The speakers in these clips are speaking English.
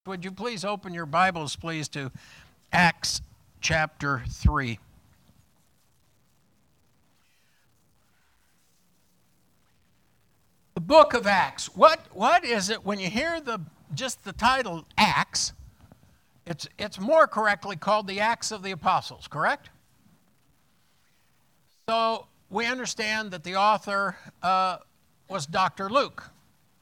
Would you please open your Bibles, please, to Acts chapter 3. The book of Acts. What is it when you hear just the title Acts? It's more correctly called the Acts of the Apostles, correct? So we understand that the author was Dr. Luke.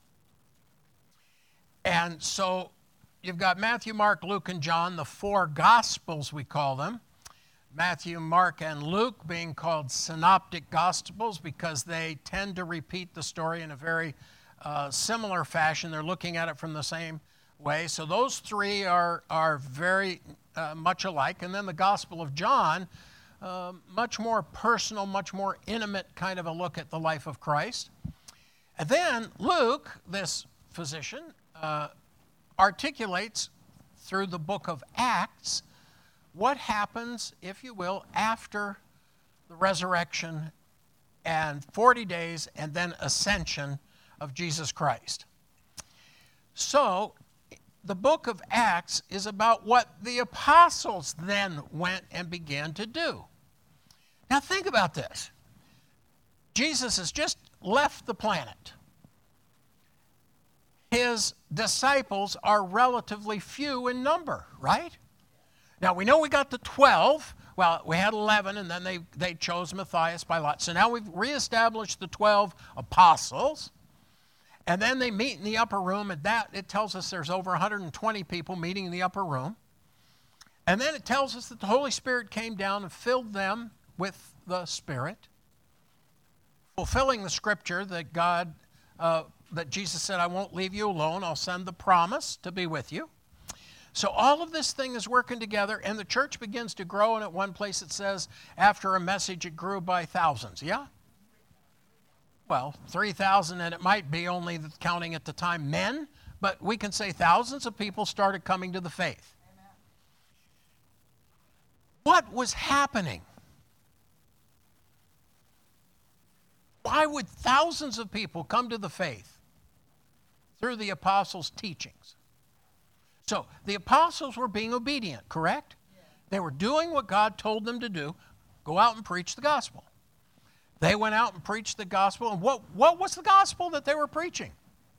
And so you've got Matthew, Mark, Luke, and John, the four Gospels we call them. Matthew, Mark, and Luke being called synoptic Gospels because they tend to repeat the story in a very similar fashion. They're looking at it from the same way. So those three are very much alike. And then the Gospel of John, much more personal, much more intimate kind of a look at the life of Christ. And then Luke, this physician, articulates through the book of Acts what happens, if you will, after the resurrection and 40 days and then ascension of Jesus Christ. So the book of Acts is about what the apostles then went and began to do. Now think about this. Jesus has just left the planet. His disciples are relatively few in number, right? Now, we know we got the 12. Well, we had 11, and then they chose Matthias by lot. So now we've reestablished the 12 apostles. And then they meet in the upper room, and that, it tells us there's over 120 people meeting in the upper room. And then it tells us that the Holy Spirit came down and filled them with the Spirit, fulfilling the scripture that that Jesus said, I won't leave you alone. I'll send the promise to be with you. So all of this thing is working together, and the church begins to grow. And at one place it says, after a message, it grew by thousands. Yeah? Well, 3,000, and it might be only counting at the time men, but we can say thousands of people started coming to the faith. Amen. What was happening? Why would thousands of people come to the faith? Through the apostles' teachings. So the apostles were being obedient, correct? Yeah. They were doing what God told them to do, go out and preach the gospel. They went out and preached the gospel, and what was the gospel that they were preaching?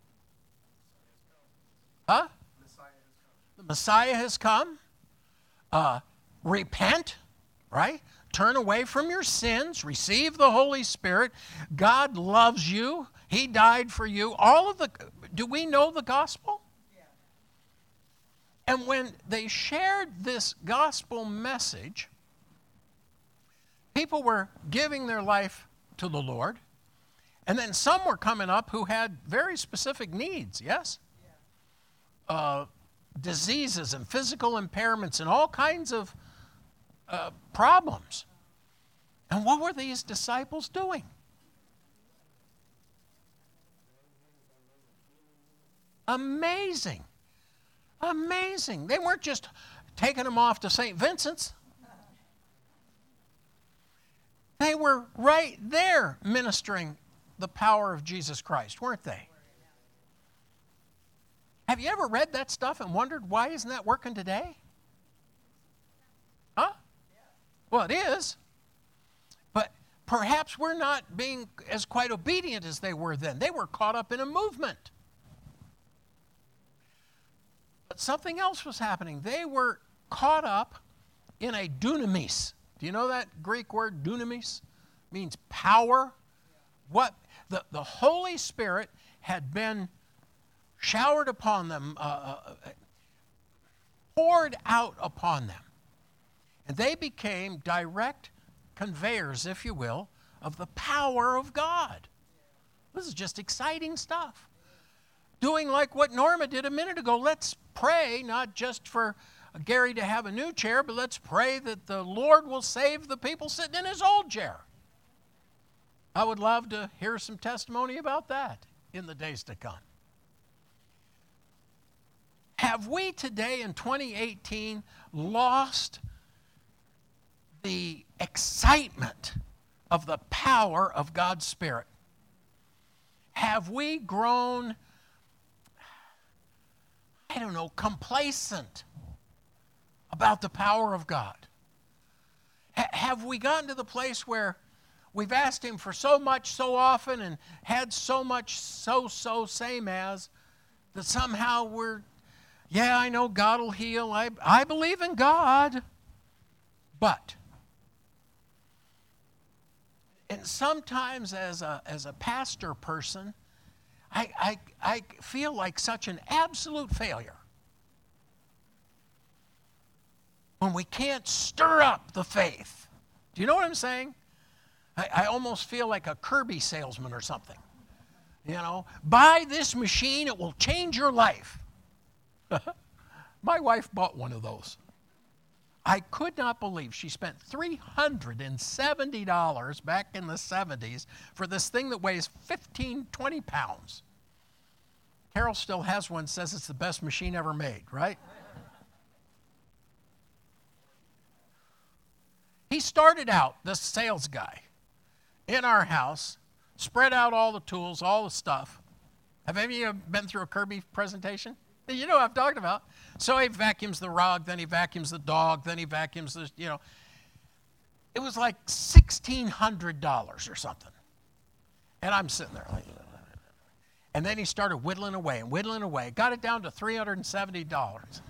Huh? The Messiah has come. Repent, right? Turn away from your sins, receive the Holy Spirit. God loves you. He died for you. Do we know the gospel? Yeah. And when they shared this gospel message, people were giving their life to the Lord. And then some were coming up who had very specific needs, yes? Yeah. Diseases and physical impairments and all kinds of problems. And what were these disciples doing? Amazing. Amazing. They weren't just taking them off to St. Vincent's. They were right there ministering the power of Jesus Christ, weren't they? Have you ever read that stuff and wondered why isn't that working today? Huh? Well, it is. But perhaps we're not being as quite obedient as they were then. They were caught up in a movement. But something else was happening. They were caught up in a dunamis. Do you know that Greek word dunamis? It means power. What the Holy Spirit had been showered upon them, poured out upon them. And they became direct conveyors, if you will, of the power of God. This is just exciting stuff. Doing like what Norma did a minute ago. Let's pray, not just for Gary to have a new chair, but let's pray that the Lord will save the people sitting in his old chair. I would love to hear some testimony about that in the days to come. Have we today in 2018 lost the excitement of the power of God's Spirit? Have we grown complacent about the power of God? Have we gotten to the place where we've asked him for so much so often and had so much same as, that somehow yeah, I know God will heal. I believe in God. But, and sometimes as a pastor person, I feel like such an absolute failure when we can't stir up the faith. Do you know what I'm saying? I almost feel like a Kirby salesman or something. You know, buy this machine, it will change your life. My wife bought one of those. I could not believe she spent $370 back in the 70s for this thing that weighs 20 pounds. Carol still has one, says it's the best machine ever made, right? He started out, this sales guy, in our house, spread out all the tools, all the stuff. Have any of you been through a Kirby presentation? You know what I'm talking about. So he vacuums the rug, then he vacuums the dog, then he vacuums the, you know. It was like $1,600 or something. And I'm sitting there like, and then he started whittling away and whittling away. Got it down to $370.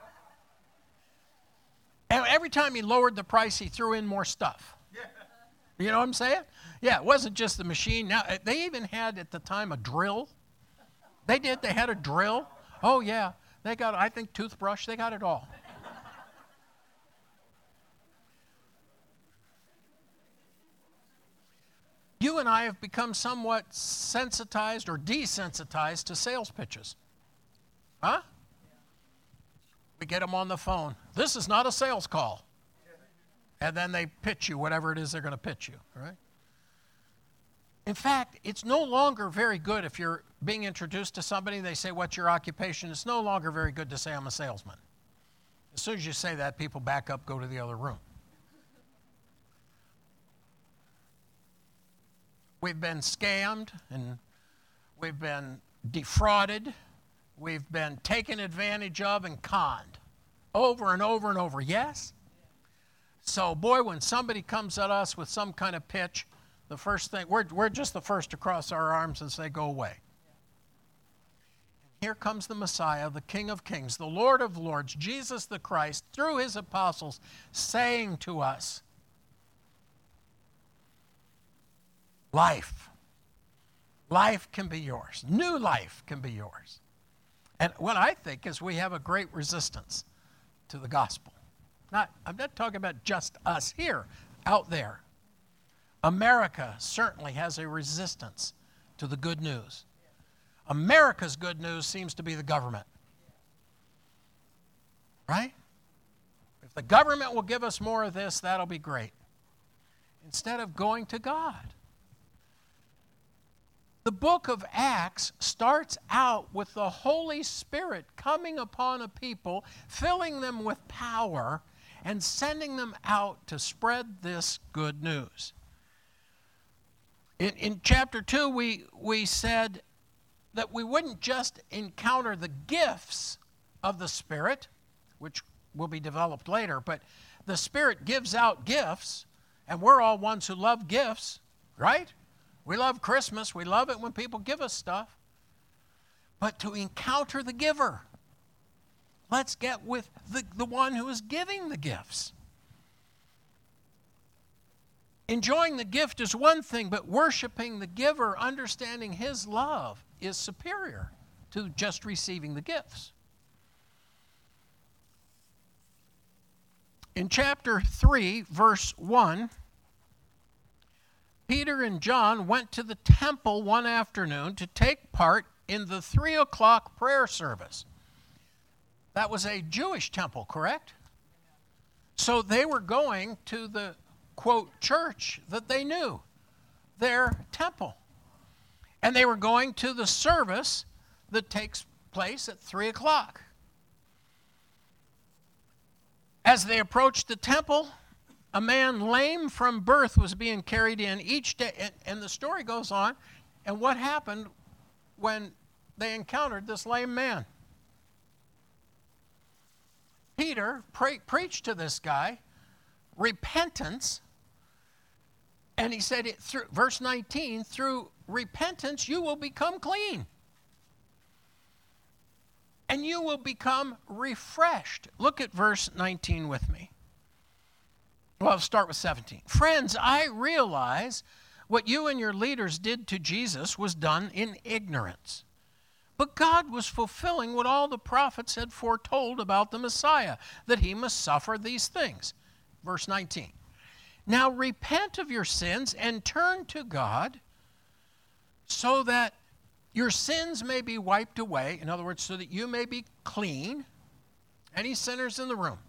And every time he lowered the price, he threw in more stuff. You know what I'm saying? Yeah, it wasn't just the machine. Now, they even had at the time a drill. They had a drill. Oh, yeah. They got, I think, toothbrush. They got it all. You and I have become somewhat sensitized or desensitized to sales pitches. Huh? We get them on the phone. This is not a sales call. And then they pitch you whatever it is they're going to pitch you, right? In fact, it's no longer very good if you're being introduced to somebody, they say, what's your occupation? It's no longer very good to say, I'm a salesman. As soon as you say that, people back up, go to the other room. We've been scammed, and we've been defrauded. We've been taken advantage of and conned over and over and over. Yes? So, boy, when somebody comes at us with some kind of pitch, the first thing, we're just the first to cross our arms and say, go away. Here comes the Messiah, the King of Kings, the Lord of Lords, Jesus the Christ, through his apostles, saying to us, life can be yours. New life can be yours. And what I think is we have a great resistance to the gospel. I'm not talking about just us here, out there. America certainly has a resistance to the good news. America's good news seems to be the government. Right? If the government will give us more of this, that'll be great. Instead of going to God. The book of Acts starts out with the Holy Spirit coming upon a people, filling them with power, and sending them out to spread this good news. In chapter 2, we said that we wouldn't just encounter the gifts of the Spirit, which will be developed later, but the Spirit gives out gifts, and we're all ones who love gifts, right? We love Christmas. We love it when people give us stuff. But to encounter the giver, let's get with the one who is giving the gifts. Enjoying the gift is one thing, but worshiping the giver, understanding his love, is superior to just receiving the gifts. In chapter 3, verse 1, Peter and John went to the temple one afternoon to take part in the 3 o'clock prayer service. That was a Jewish temple, correct? So they were going to the, quote, church that they knew, their temple. And they were going to the service that takes place at 3 o'clock. As they approached the temple, a man lame from birth was being carried in each day. And the story goes on. And what happened when they encountered this lame man? Peter preached to this guy repentance, and he said, through verse 19, through repentance you will become clean. And you will become refreshed. Look at verse 19 with me. Well, I'll start with 17. Friends, I realize what you and your leaders did to Jesus was done in ignorance. But God was fulfilling what all the prophets had foretold about the Messiah, that he must suffer these things. Verse 19. Now repent of your sins and turn to God so that your sins may be wiped away. In other words, so that you may be clean. Any sinners in the room?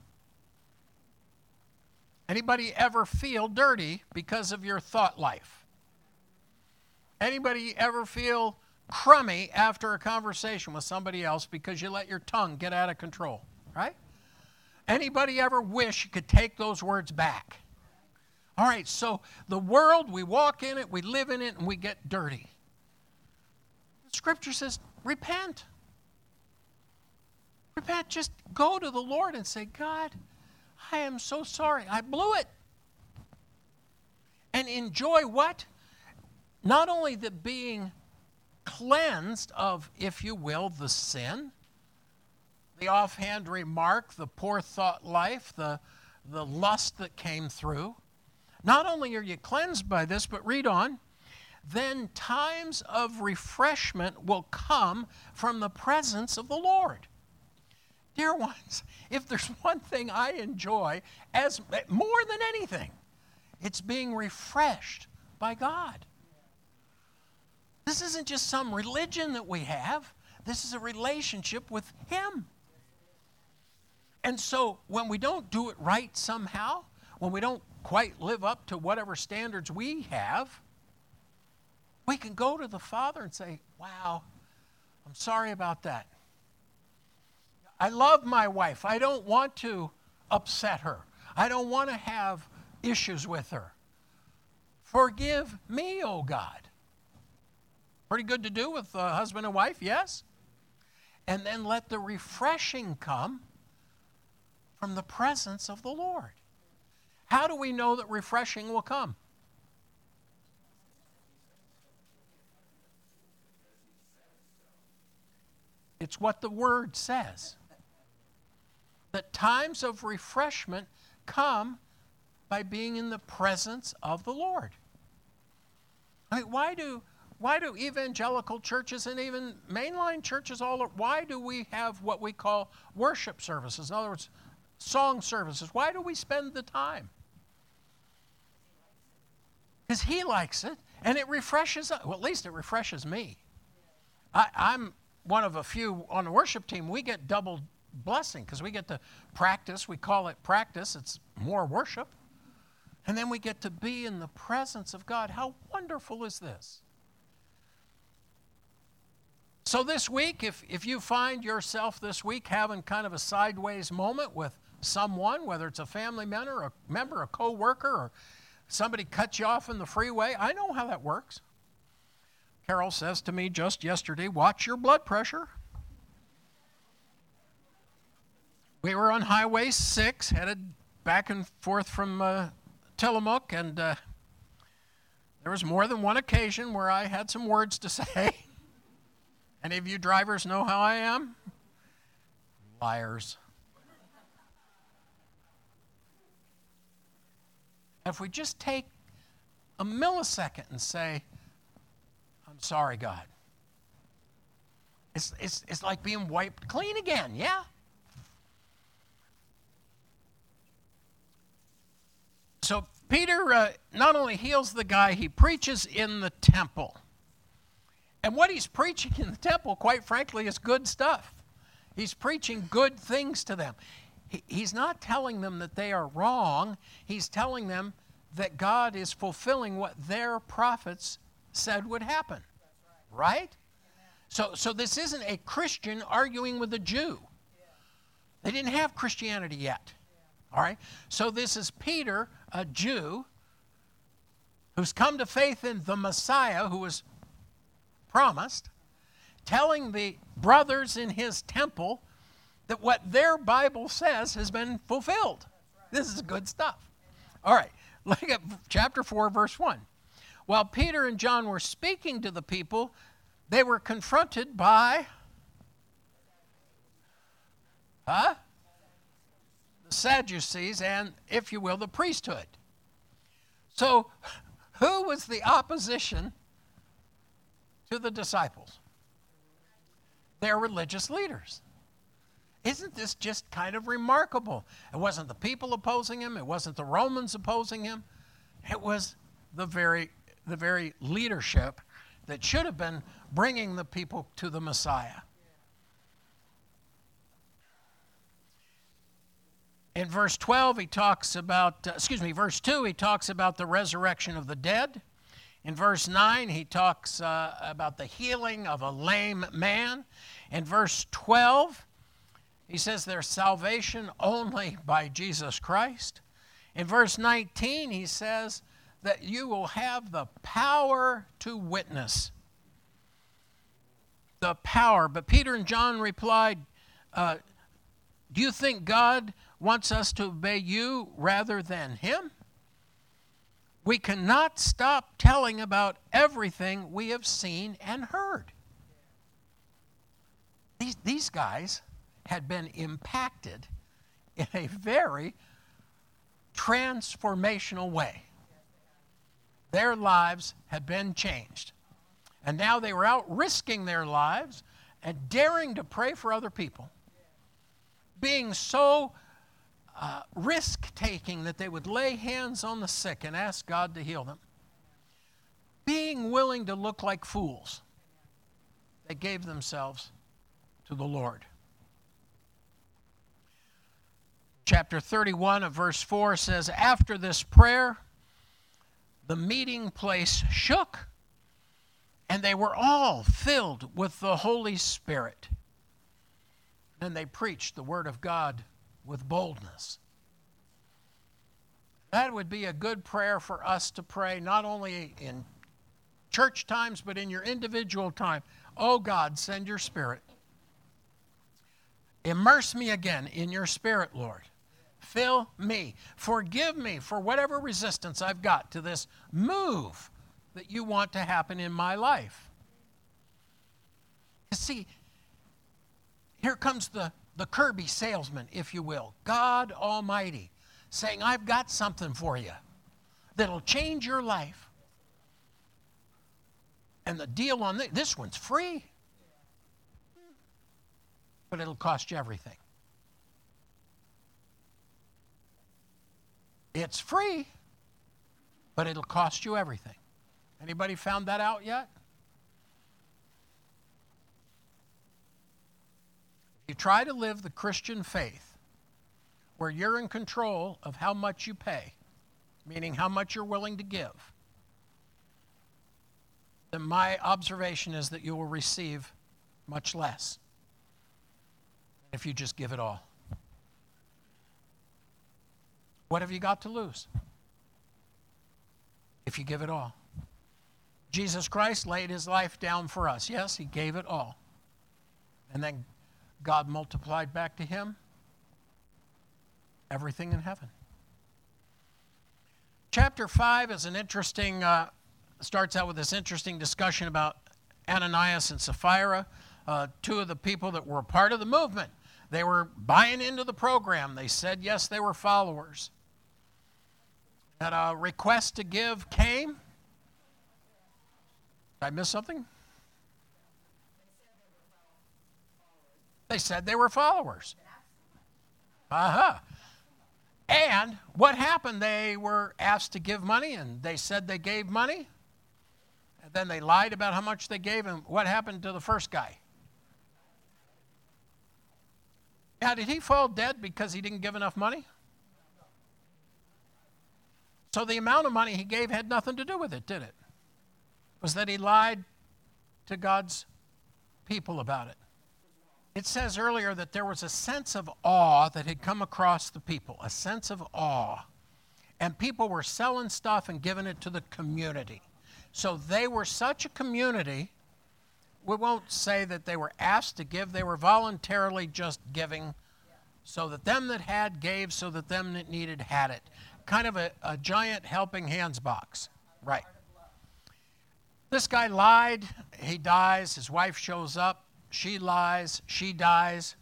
Anybody ever feel dirty because of your thought life? Anybody ever feel crummy after a conversation with somebody else because you let your tongue get out of control, right? Anybody ever wish you could take those words back? All right, so the world, we walk in it, we live in it, and we get dirty. The Scripture says, repent. Repent. Just go to the Lord and say, God, I am so sorry. I blew it. And enjoy what? Not only the being cleansed of, if you will, the sin, the offhand remark, the poor thought life, the lust that came through. Not only are you cleansed by this, but read on, then times of refreshment will come from the presence of the Lord. Dear ones, if there's one thing I enjoy as more than anything, it's being refreshed by God. This isn't just some religion that we have. This is a relationship with Him. And so when we don't do it right somehow, when we don't quite live up to whatever standards we have, we can go to the Father and say, wow, I'm sorry about that. I love my wife. I don't want to upset her. I don't want to have issues with her. Forgive me, O God. Pretty good to do with husband and wife, yes? And then let the refreshing come from the presence of the Lord. How do we know that refreshing will come? It's what the Word says. That times of refreshment come by being in the presence of the Lord. I mean, why do evangelical churches and even mainline churches why do we have what we call worship services? In other words, song services. Why do we spend the time? Because He likes it, and it refreshes us. Well, at least it refreshes me. I'm one of a few on the worship team. We get double blessing because we get to practice. We call it practice. It's more worship. And then we get to be in the presence of God. How wonderful is this? So this week, if you find yourself this week having kind of a sideways moment with someone, whether it's a family member, a co-worker, or somebody cuts you off in the freeway, I know how that works. Carol says to me just yesterday, watch your blood pressure. We were on Highway 6, headed back and forth from Tillamook, and there was more than one occasion where I had some words to say. Any of you drivers know how I am? Liars. If we just take a millisecond and say, I'm sorry, God. It's like being wiped clean again, yeah? So Peter not only heals the guy, he preaches in the temple. And what he's preaching in the temple, quite frankly, is good stuff. He's preaching good things to them. He's not telling them that they are wrong. He's telling them that God is fulfilling what their prophets said would happen. Right? So this isn't a Christian arguing with a Jew. They didn't have Christianity yet. All right? So this is Peter, a Jew, who's come to faith in the Messiah who was promised, telling the brothers in his temple that what their Bible says has been fulfilled. This is good stuff. All right, look at chapter 4, verse 1. While Peter and John were speaking to the people, they were confronted by the Sadducees and, if you will, the priesthood. So, who was the opposition to the disciples? Their religious leaders. Isn't this just kind of remarkable? It wasn't the people opposing him. It wasn't the Romans opposing him. It was the very leadership that should have been bringing the people to the Messiah. In verse 12, he talks about, verse 2, he talks about the resurrection of the dead. In verse 9, he talks about the healing of a lame man. In verse 12, he says there's salvation only by Jesus Christ. In verse 19, he says that you will have the power to witness. The power. But Peter and John replied, do you think God wants us to obey you rather than him? We cannot stop telling about everything we have seen and heard. These guys had been impacted in a very transformational way. Their lives had been changed. And now they were out risking their lives and daring to pray for other people. Being so risk-taking that they would lay hands on the sick and ask God to heal them. Being willing to look like fools. They gave themselves to the Lord. Chapter 31 of verse 4 says, after this prayer, the meeting place shook, and they were all filled with the Holy Spirit. Then they preached the word of God with boldness. That would be a good prayer for us to pray, not only in church times, but in your individual time. Oh God, send your Spirit. Immerse me again in your Spirit, Lord. Fill me. Forgive me for whatever resistance I've got to this move that you want to happen in my life. You see, here comes the Kirby salesman, if you will, God Almighty, saying, I've got something for you that'll change your life. And the deal on this one's free, but it'll cost you everything. It's free, but it'll cost you everything. Anybody found that out yet? You try to live the Christian faith where you're in control of how much you pay, meaning how much you're willing to give, then my observation is that you will receive much less if you just give it all. What have you got to lose if you give it all? Jesus Christ laid his life down for us. Yes, he gave it all. And then God multiplied back to him everything in heaven. Chapter 5 is an interesting, starts out with this interesting discussion about Ananias and Sapphira, two of the people that were part of the movement. They were buying into the program. They said, yes, they were followers. And a request to give came. Did I miss something? They said they were followers. And what happened? They were asked to give money, and they said they gave money. And then they lied about how much they gave, and what happened to the first guy? Now, did he fall dead because he didn't give enough money? So the amount of money he gave had nothing to do with it, did it? It was that he lied to God's people about it. It says earlier that there was a sense of awe that had come across the people, a sense of awe. And people were selling stuff and giving it to the community. So they were such a community, we won't say that they were asked to give, they were voluntarily just giving so that them that had gave, so that them that needed had it. Kind of a giant helping hands box. Right. This guy lied, he dies, his wife shows up, she lies, she dies.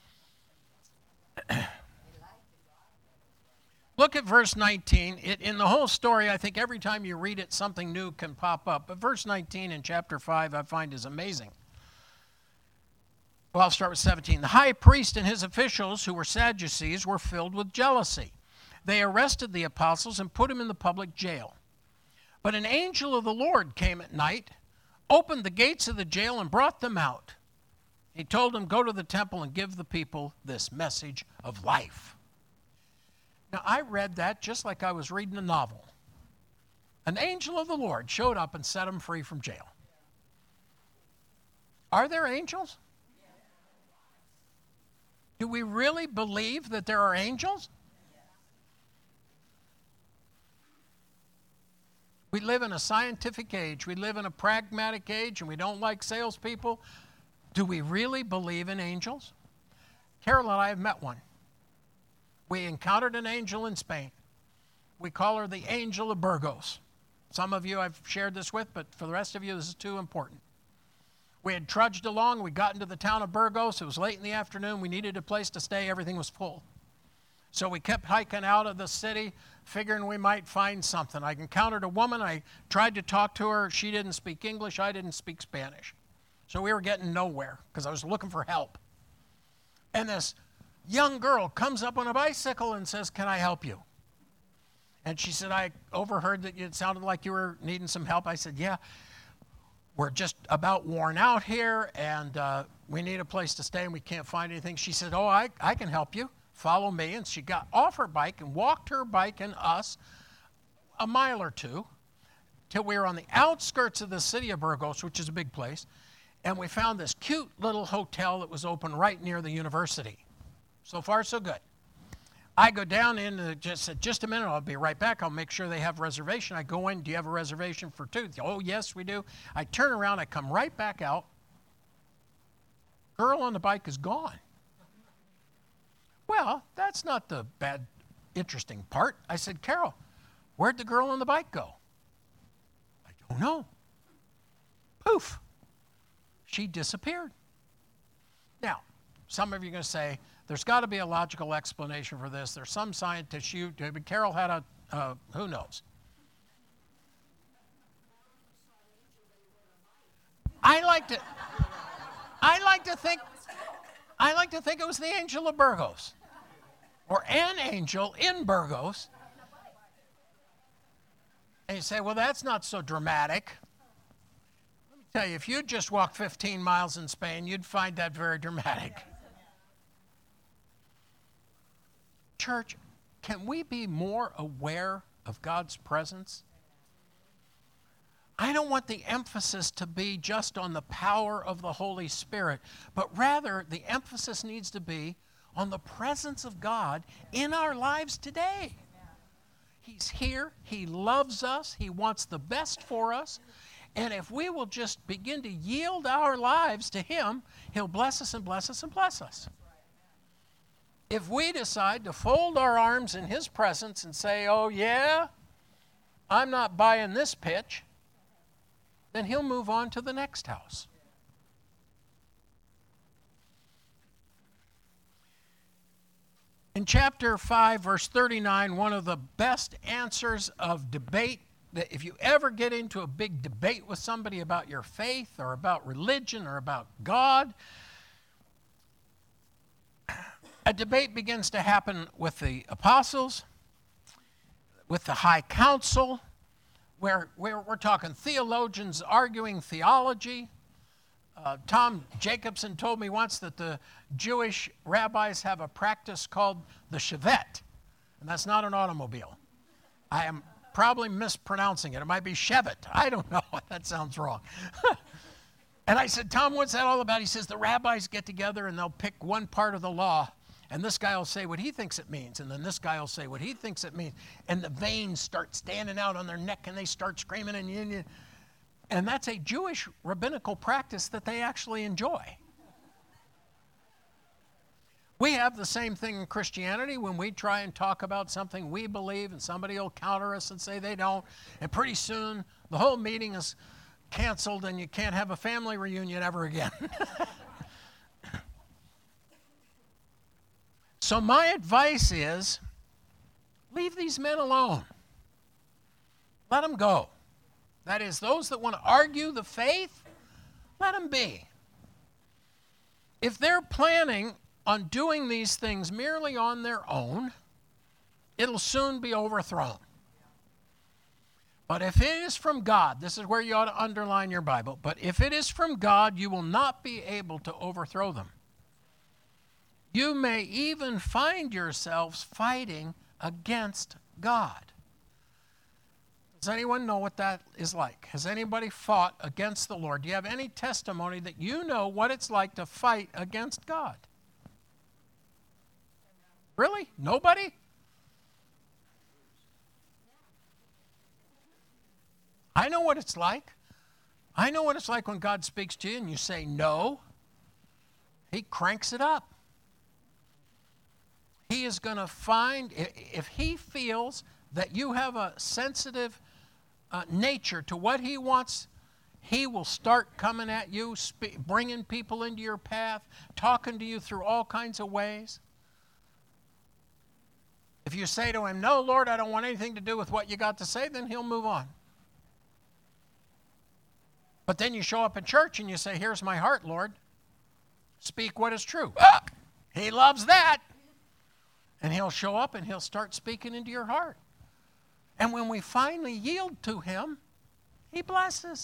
Look at verse 19. In the whole story, I think every time you read it, something new can pop up. But verse 19 in chapter 5 I find is amazing. Well, I'll start with 17. The high priest and his officials, who were Sadducees, were filled with jealousy. They arrested the apostles and put them in the public jail. But an angel of the Lord came at night, opened the gates of the jail, and brought them out. He told them, go to the temple and give the people this message of life. Now, I read that just like I was reading a novel. An angel of the Lord showed up and set them free from jail. Are there angels? Do we really believe that there are angels? We live in a scientific age. We live in a pragmatic age, and we don't like salespeople. Do we really believe in angels? Carol and I have met one. We encountered an angel in Spain. We call her the Angel of Burgos. Some of you I've shared this with, but for the rest of you, this is too important. We had trudged along. We got into the town of Burgos. It was late in the afternoon. We needed a place to stay. Everything was full. So we kept hiking out of the city, figuring we might find something. I encountered a woman. I tried to talk to her. She didn't speak English. I didn't speak Spanish. So we were getting nowhere because I was looking for help. And this young girl comes up on a bicycle and says, can I help you? And she said, I overheard that it sounded like you were needing some help. I said, yeah, we're just about worn out here, and we need a place to stay, and we can't find anything. She said, oh, I can help you. Follow me. And she got off her bike and walked her bike and us a mile or two till we were on the outskirts of the city of Burgos, which is a big place, and we found this cute little hotel that was open right near the university. So far, so good. I go down in and just said, just a minute, I'll be right back. I'll make sure they have a reservation. I go in, do you have a reservation for two? Oh, yes, we do. I turn around, I come right back out. Girl on the bike is gone. Well, that's not the bad, interesting part. I said, Carol, where'd the girl on the bike go? I don't know. Poof. She disappeared. Now, some of you are going to say, there's got to be a logical explanation for this. There's some scientists, Carol had who knows? I like to think it was the Angel of Burgos, or an angel in Burgos. And you say, well, that's not so dramatic. Let me tell you, if you'd just walked 15 miles in Spain, you'd find that very dramatic. Church, can we be more aware of God's presence? I don't want the emphasis to be just on the power of the Holy Spirit, but rather the emphasis needs to be on the presence of God in our lives today. He's here. He loves us. He wants the best for us. And if we will just begin to yield our lives to Him, He'll bless us and bless us and bless us. If we decide to fold our arms in His presence and say, oh yeah, I'm not buying this pitch, then He'll move on to the next house. In chapter 5, verse 39, one of the best answers of debate, that if you ever get into a big debate with somebody about your faith or about religion or about God, a debate begins to happen with the apostles, with the high council, where we're talking theologians arguing theology. Tom Jacobson told me once that the Jewish rabbis have a practice called the Shevet, and that's not an automobile. I am probably mispronouncing it. It might be Shevet. I don't know. That sounds wrong. And I said, Tom, what's that all about? He says the rabbis get together and they'll pick one part of the law, and this guy will say what he thinks it means, and then this guy will say what he thinks it means, and the veins start standing out on their neck, and they start screaming, and that's a Jewish rabbinical practice that they actually enjoy. We have the same thing in Christianity when we try and talk about something we believe and somebody will counter us and say they don't. And pretty soon the whole meeting is canceled and you can't have a family reunion ever again. So my advice is leave these men alone. Let them go. That is, those that want to argue the faith, let them be. If they're planning on doing these things merely on their own, it'll soon be overthrown. But if it is from God, this is where you ought to underline your Bible, but if it is from God, you will not be able to overthrow them. You may even find yourselves fighting against God. Does anyone know what that is like? Has anybody fought against the Lord? Do you have any testimony that you know what it's like to fight against God? Really? Nobody? I know what it's like. I know what it's like when God speaks to you and you say no. He cranks it up. He is going to find, if he feels that you have a sensitive nature to what he wants, he will start coming at you, bringing people into your path, talking to you through all kinds of ways. If you say to him, no, Lord, I don't want anything to do with what you got to say, then he'll move on. But then you show up in church and you say, here's my heart, Lord. Speak what is true. Ah, he loves that. And he'll show up and he'll start speaking into your heart. And when we finally yield to him, he blesses.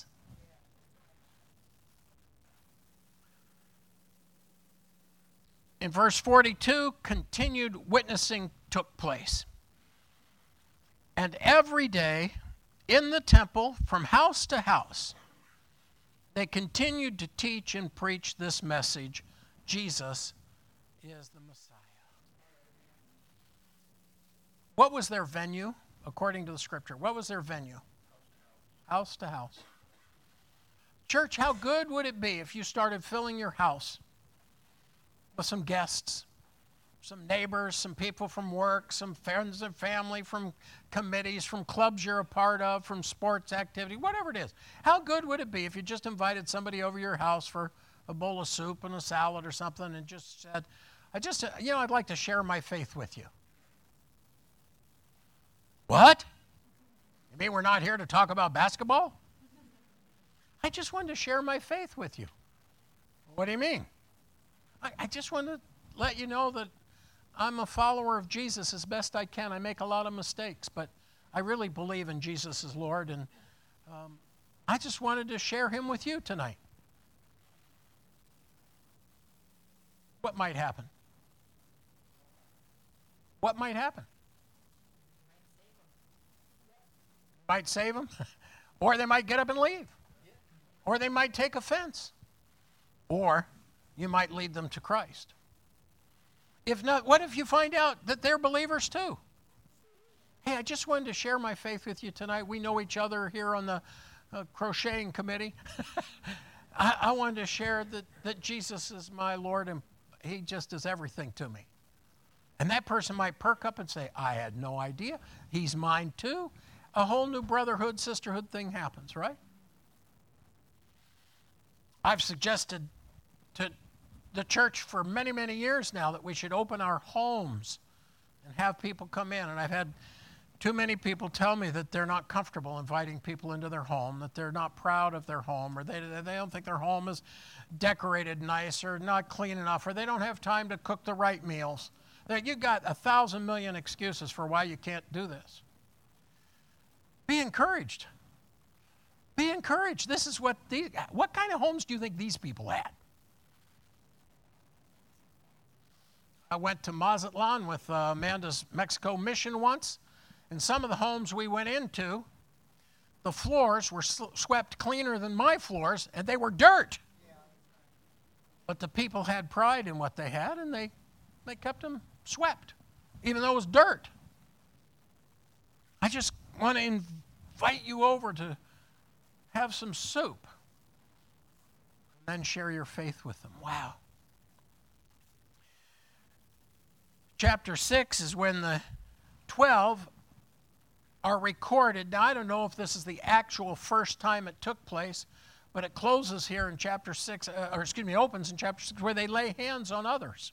In verse 42, continued witnessing took place. And every day in the temple, from house to house, they continued to teach and preach this message: Jesus is the Messiah. What was their venue, according to the scripture? What was their venue? House to house. Church, how good would it be if you started filling your house with some guests, some neighbors, some people from work, some friends and family from committees, from clubs you're a part of, from sports activity, whatever it is. How good would it be if you just invited somebody over your house for a bowl of soup and a salad or something and just said, I'd like to share my faith with you. What? You mean we're not here to talk about basketball? I just wanted to share my faith with you. What do you mean? I just want to let you know that I'm a follower of Jesus as best I can. I make a lot of mistakes, but I really believe in Jesus as Lord, and I just wanted to share him with you tonight. What might happen? What might happen? Might save them, or they might get up and leave, or they might take offense, or you might lead them to Christ. If not, what if you find out that they're believers too? Hey, I just wanted to share my faith with you tonight. We know each other here on the crocheting committee. I wanted to share that Jesus is my Lord and he just is everything to me. And that person might perk up and say, I had no idea. He's mine too. A whole new brotherhood, sisterhood thing happens, right? I've suggested to the church for many, many years now that we should open our homes and have people come in. And I've had too many people tell me that they're not comfortable inviting people into their home, that they're not proud of their home, or they don't think their home is decorated nice or not clean enough, or they don't have time to cook the right meals. You've got 1,000 million excuses for why you can't do this. Be encouraged. Be encouraged. This is what kind of homes do you think these people had? I went to Mazatlan with Amanda's Mexico mission once, and some of the homes we went into, the floors were swept cleaner than my floors, and they were dirt. Yeah. But the people had pride in what they had, and they kept them swept, even though it was dirt. I just want to invite you over to have some soup and then share your faith with them. Wow. Chapter 6 is when the 12 are recorded. Now, I don't know if this is the actual first time it took place, but it closes here in chapter 6, opens in chapter 6, where they lay hands on others.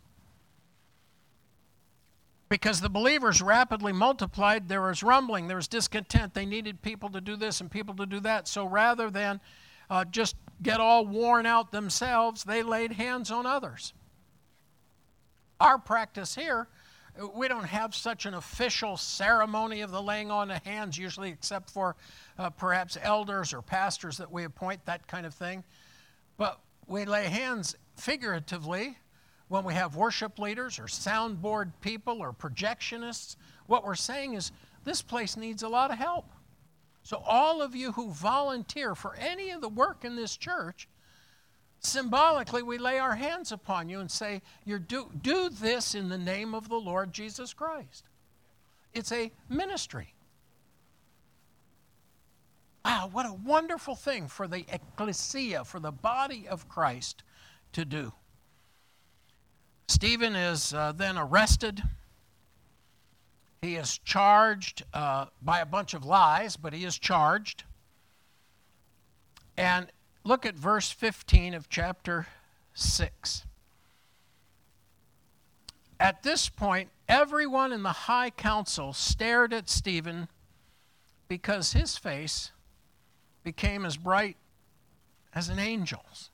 Because the believers rapidly multiplied, there was rumbling, there was discontent. They needed people to do this and people to do that. So rather than just get all worn out themselves, they laid hands on others. Our practice here, we don't have such an official ceremony of the laying on of hands, usually except for perhaps elders or pastors that we appoint, that kind of thing. But we lay hands figuratively when we have worship leaders or soundboard people or projectionists. What we're saying is this place needs a lot of help. So all of you who volunteer for any of the work in this church, symbolically, we lay our hands upon you and say, do this in the name of the Lord Jesus Christ. It's a ministry. Wow, what a wonderful thing for the ecclesia, for the body of Christ to do. Stephen is then arrested. He is charged by a bunch of lies, but he is charged. And look at verse 15 of chapter 6. At this point, everyone in the high council stared at Stephen because his face became as bright as an angel's.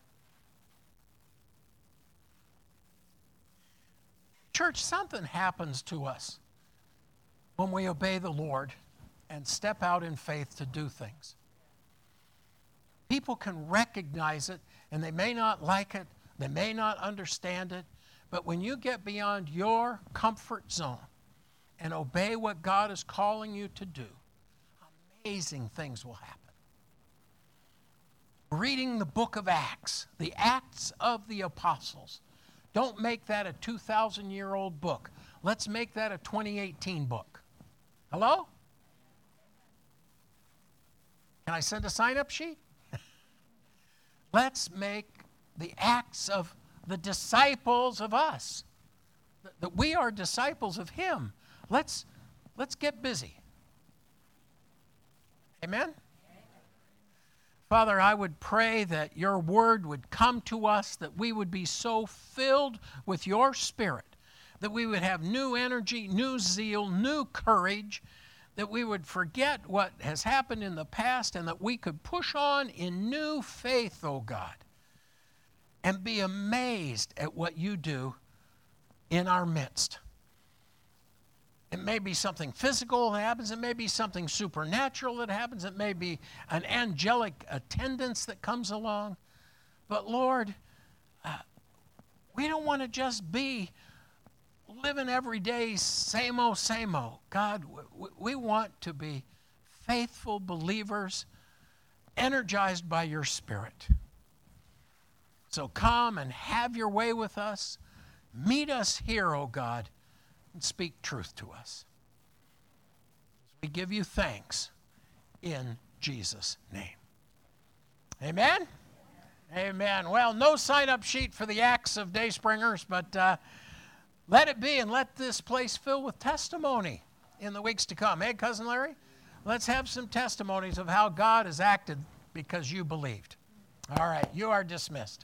Church, something happens to us when we obey the Lord and step out in faith to do things. People can recognize it, and they may not like it, they may not understand it, but when you get beyond your comfort zone and obey what God is calling you to do, amazing things will happen. Reading the book of Acts, the Acts of the Apostles, don't make that a 2,000-year-old book. Let's make that a 2018 book. Hello? Can I send a sign-up sheet? Let's make the Acts of the disciples of us. That we are disciples of Him. Let's get busy. Amen? Father, I would pray that your word would come to us, that we would be so filled with your Spirit, that we would have new energy, new zeal, new courage, that we would forget what has happened in the past, and that we could push on in new faith, oh God, and be amazed at what you do in our midst. It may be something physical that happens. It may be something supernatural that happens. It may be an angelic attendance that comes along. But Lord, we don't want to just be living every day same old, same old. God, we want to be faithful believers, energized by your Spirit. So come and have your way with us. Meet us here, oh God, and speak truth to us. We give you thanks in Jesus' name. Amen? Amen. Well, no sign-up sheet for the Acts of Dayspringers, but let it be, and let this place fill with testimony in the weeks to come. Hey, Cousin Larry? Let's have some testimonies of how God has acted because you believed. All right, you are dismissed.